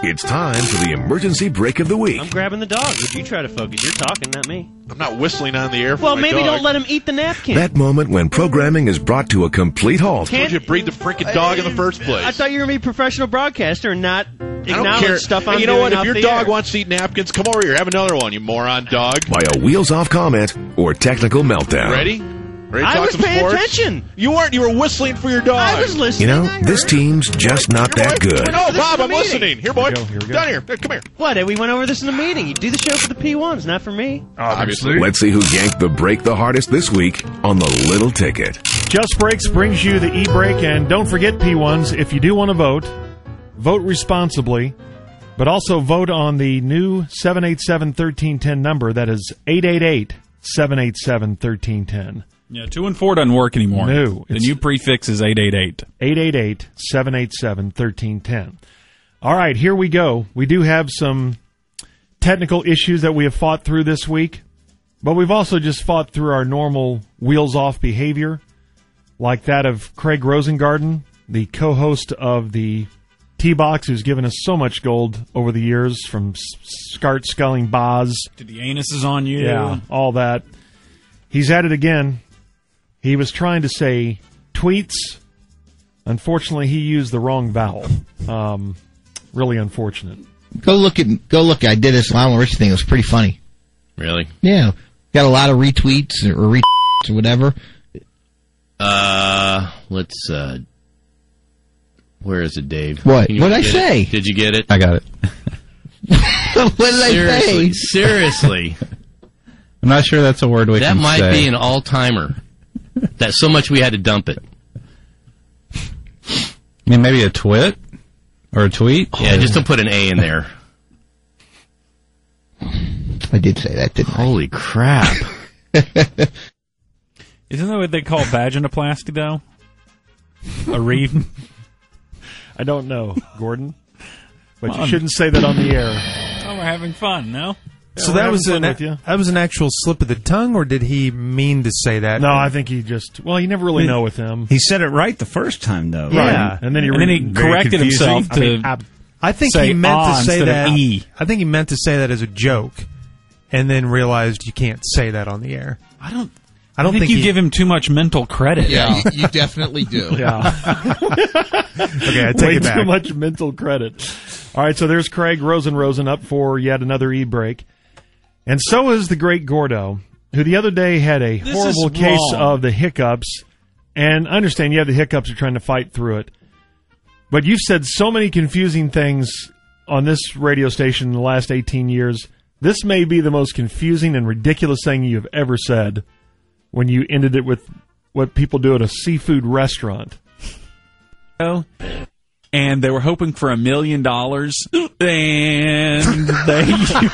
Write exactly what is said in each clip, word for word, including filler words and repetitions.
It's time for the emergency break of the week. I'm grabbing the dog. Would you try to focus? You're talking, not me. I'm not whistling on the air for Well, my maybe dog. don't let him eat the napkin. That moment when programming is brought to a complete halt. Can't you breed the freaking dog in the first place? I thought you were going to be a professional broadcaster and not I don't acknowledge care. stuff Hey, I'm you know doing what? If off your the dog air. wants to eat napkins, come over here. Have another one, you moron dog. By a wheels-off comment or technical meltdown. Ready? Ready to I talk was some paying sports? attention. You weren't. You were whistling for your dog. I was listening. You know, I this heard. team's just not Here, that boy. good. No, Listen Bob, to I'm the meeting. listening. Here, boy. Here we go, here we go. Down here. Hey, come here. What? We went over this in the meeting. You do the show for the P ones, not for me. Obviously. Let's see who yanked the break the hardest this week on the Little Ticket. Just Breaks brings you the e-break, and don't forget, P ones, if you do want to vote, vote responsibly, but also vote on the new seven eight seven, one three one zero number. That is eight eight eight, seven eight seven, one three one zero. Yeah, two and four doesn't work anymore. No, The it's- new prefix is eight eight eight. eight eight eight, seven eight seven, one three one zero. All right, here we go. We do have some technical issues that we have fought through this week, but we've also just fought through our normal wheels-off behavior, like that of Craig Rosengarten, the co-host of the T-Box, who's given us so much gold over the years, from S- Scart Sculling Boz. To the anus is on you. Yeah, all that. He's at it again. He was trying to say tweets. Unfortunately, he used the wrong vowel. Um, really unfortunate. Go look at go look. I did this Lionel Richie thing. It was pretty funny. Really? Yeah, got a lot of retweets or retweets or whatever. Uh, let's, uh, where is it, Dave? What? Can you What did I get say? it? Did you get it? I got it. What did I Seriously, say? seriously. I'm not sure that's a word we That can might say. be an all-timer. That's so much we had to dump it. I mean, maybe a twit or a tweet. Yeah, just don't put an A in there. I did say that, didn't I? Holy crap. Isn't that what they call vaginoplasty, though? A reed? I don't know, Gordon. But you Fun. shouldn't say that on the air. Oh, we're having fun, no? So we're that having was fun an with you. that was an actual slip of the tongue, or did he mean to say that? No, I think he just, well, you never really I mean, know with him. He said it right the first time, though. Yeah. And then he, And then he re- Very corrected confusing. himself I to... mean, I- I think Say he meant ah to say instead that. of E. I think he meant to say that as a joke, and then realized you can't say that on the air. I don't... I don't think, think you he- give him too much mental credit. Yeah, you, you definitely do. Yeah. Okay, I take Way it back. too much mental credit. All right, so there's Craig Rosen Rosen up for yet another e-break. And so is the great Gordo, who the other day had a This horrible is case wrong. of the hiccups. And understand you have the hiccups, you're trying to fight through it. But you've said so many confusing things on this radio station in the last eighteen years. This may be the most confusing and ridiculous thing you've ever said when you ended it with what people do at a seafood restaurant. And they were hoping for a million dollars, and they...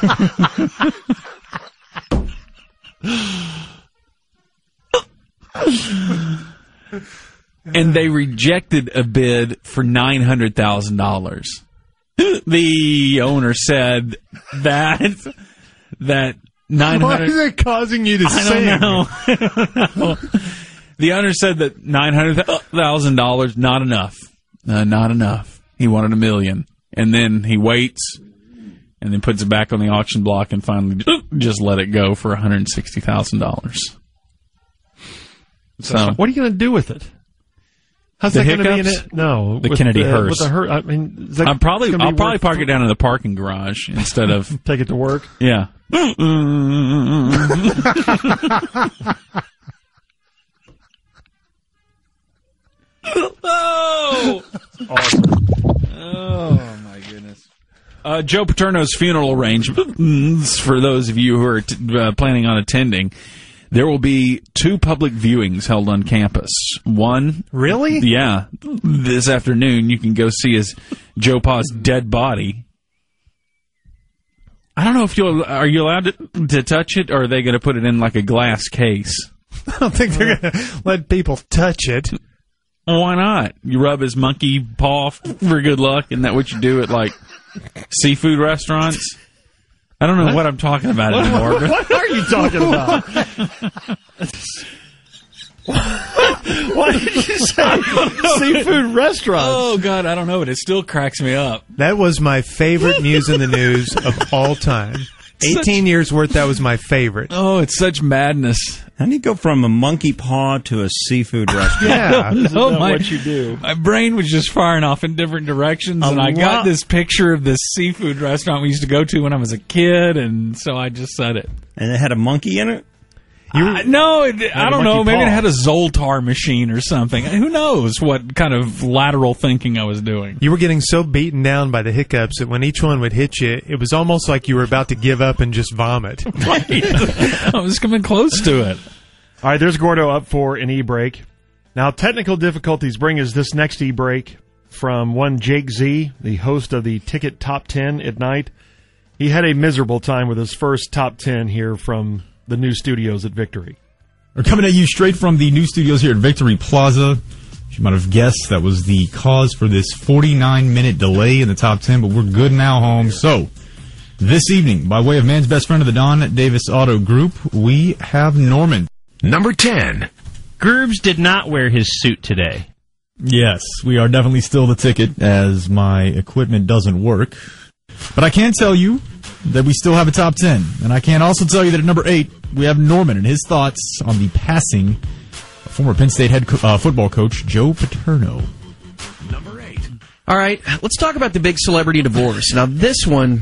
and they rejected a bid for nine hundred thousand dollars. The owner said that that nine Why hundred. is it causing you to I sing? don't know. I don't know. The owner said that nine hundred thousand dollars not enough, uh, not enough. He wanted a million, and then he waits, and then puts it back on the auction block, and finally just let it go for one hundred sixty thousand dollars. So What are you going to do with it? How's The that going to be in hiccups? it? No, The with Kennedy the, hearse. With the her- I mean, is that I'm probably gonna be I'll probably worth- park it down in the parking garage instead of Take it to work. yeah. Oh! Oh, my goodness. Uh, Joe Paterno's funeral arrangements, for those of you who are t- uh, planning on attending, there will be two public viewings held on campus. One, Really? yeah, this afternoon you can go see his Joe Pa's dead body. I don't know if you'll, are you allowed to, to touch it, or are they going to put it in like a glass case? I don't think they're going to let people touch it. Well, why not? You rub his monkey paw for good luck. Isn't that what you do at, like, seafood restaurants? I don't know what, what I'm talking about anymore. What, what are you talking about? Why did you say seafood restaurants? Oh, God, I don't know, but it still cracks me up. That was my favorite Muse in the News of all time. eighteen years worth, that was my favorite. Oh, it's such madness. How do you go from a monkey paw to a seafood restaurant? Yeah. Isn't No, that my, what you do? My brain was just firing off in different directions, A and I got lot- this picture of this seafood restaurant we used to go to when I was a kid, and so I just said it. And it had a monkey in it? I, no, it, I a don't know. monkey Maybe it paw. had a Zoltar machine or something. Who knows what kind of lateral thinking I was doing. You were getting so beaten down by the hiccups that when each one would hit you, it was almost like you were about to give up and just vomit. Right. I was coming close to it. All right, there's Gordo up for an e-break. Now, technical difficulties bring us this next e-break from one Jake Z, the host of the Ticket Top ten at night. He had a miserable time with his first Top ten here from the new studios at Victory. We're coming at you straight from the new studios here at Victory Plaza. As you might have guessed, that was the cause for this forty-nine minute delay in the top ten, but we're good now, home. So, this evening, by way of man's best friend of the Don Davis Auto Group, we have Norman. Number ten. Grooves did not wear his suit today. Yes, we are definitely still the ticket, as my equipment doesn't work. But I can tell you that we still have a top ten. And I can also tell you that at number eight, we have Norman and his thoughts on the passing of former Penn State head co- uh, football coach Joe Paterno. Number eight. All right, let's talk about the big celebrity divorce. Now, this one,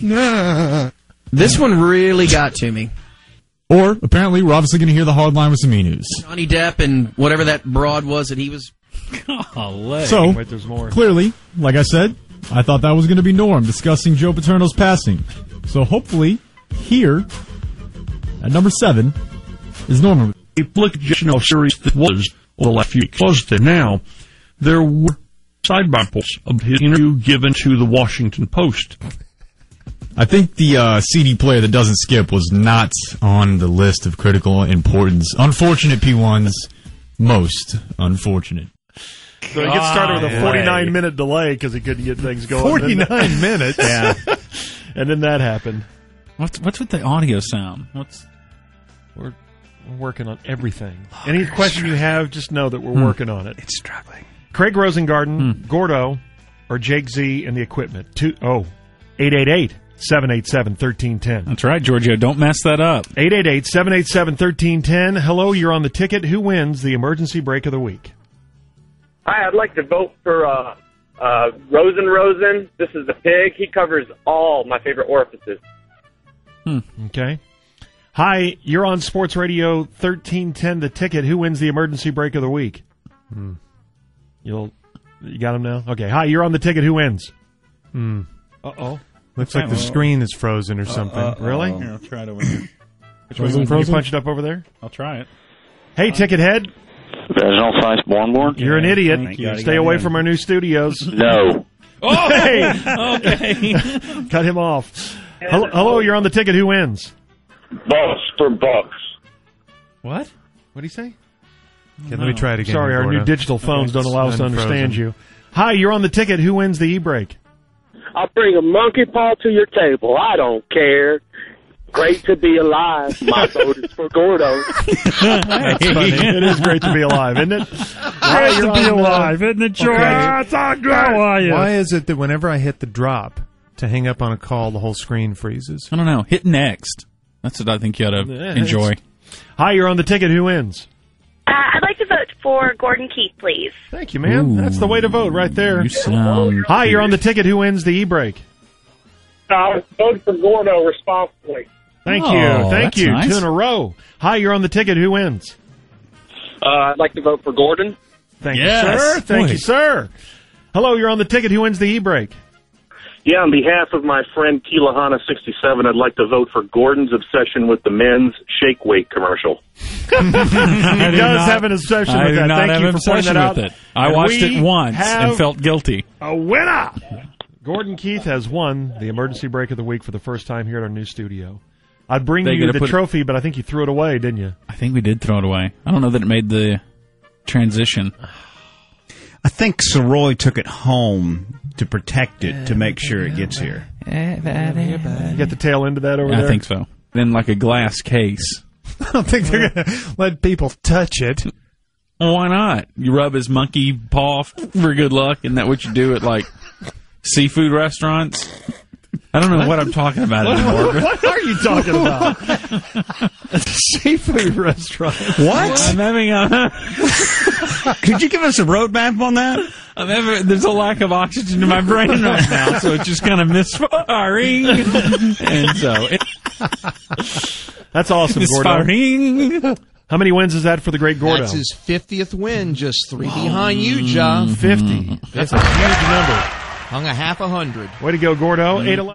this one really got to me. Or, apparently, we're obviously going to hear the hard line with some e-news. Johnny Depp and whatever that broad was that he was... Golly. So, Wait, there's more. clearly, like I said, I thought that was going to be Norm discussing Joe Paterno's passing. So hopefully, here, at number seven, is Norman. A flick-educational series that was over the last few weeks. Was there now? There were sidebars of his interview given to the Washington Post. I think the uh, C D player that doesn't skip was not on the list of critical importance. Unfortunate P ones, most unfortunate. So he gets started with a forty-nine minute delay because he couldn't get things going. forty-nine minutes? Yeah. And then that happened. What's, what's with the audio sound? What's We're, we're working on everything. Any question you have, just know that we're Hmm. working on it. It's struggling. Craig Rosengarten, Gordo, or Jake Z and the equipment. Two, oh, eight eight eight, seven eight seven, one three one zero. That's right, Giorgio. Don't mess that up. eight eight eight, seven eight seven, one three one zero. Hello, you're on the ticket. Who wins the emergency break of the week? Hi, I'd like to vote for uh, uh, Rosen Rosen. This is the pig. He covers all my favorite orifices. Okay. Hi, you're on Sports Radio thirteen ten, the ticket. Who wins the emergency break of the week? Hmm. You'll, you got him now? Okay. Hi, you're on the ticket. Who wins? Hmm. Uh-oh. Looks like the screen is frozen or something. Really? Here, I'll try it over here. Which Can way you frozen? punch it up over there? I'll try it. Hey, ticket head. Vaginal size born born? You're an idiot. Thank you. Stay away from our new studios. No. Oh, hey! Okay. Cut him off. Hello, hello, you're on the ticket. Who wins? Bucks for Bucks. What? What did he say? Okay, let me try it again. Sorry, our Gordo. new digital phones don't allow us to Unfrozen. understand you. Hi, you're on the ticket. Who wins the e-break? I'll bring a monkey paw to your table. I don't care. Great to be alive. My vote is for Gordo. That's funny. It is great to be alive, isn't it? Great to be alive, isn't it, George? Okay. It's all good. How are you? Why is it that whenever I hit the drop to hang up on a call, the whole screen freezes? I don't know. Hit next. That's what I think you ought to Yeah, enjoy. Hi, you're on the ticket. Who wins? Uh, I'd like to vote for Gordon Keith, please. Thank you, man. Ooh. That's the way to vote right there. You sound... Hi, you're on the ticket. Who wins the e-break? I vote for Gordo responsibly. Thank Oh, you. Thank that's you. nice. Two in a row. Hi, you're on the ticket. Who wins? Uh, I'd like to vote for Gordon. Thank Yes. you, sir. Thank Boy. you, sir. Hello, you're on the ticket. Who wins the e-break? Yeah, on behalf of my friend Keelahana sixty-seven, I'd like to vote for Gordon's obsession with the men's shake weight commercial. He does not- have an obsession I with do that. not Thank have you an for pointing obsession that out. with it. I And watched we it once have and felt guilty. a winner. Gordon Keith has won the emergency break of the week for the first time here at our new studio. I'd bring They you gotta the put it- trophy, but I think you threw it away, didn't you? I think we did throw it away. I don't know that it made the transition. I think Soroy took it home to protect it to make sure it gets here. You got the tail end of that over I there? think so. Then like a glass case. I don't think they're going to let people touch it. Well, why not? You rub his monkey paw for good luck. Isn't that what you do at, like, seafood restaurants? I don't know what, what I'm talking about what, anymore. What, what are you talking about? A seafood restaurant. What? I'm having a... Could you give us a roadmap on that? I'm having, there's a lack of oxygen in my brain right now, so it's just kind of misfiring. And so... It, That's awesome, misfiring. Gordo. How many wins is that for the great Gordo? That's his fiftieth win, just three behind you, John. fifty. That's a huge number. Hung a half a hundred. Way to go, Gordo. eight eleven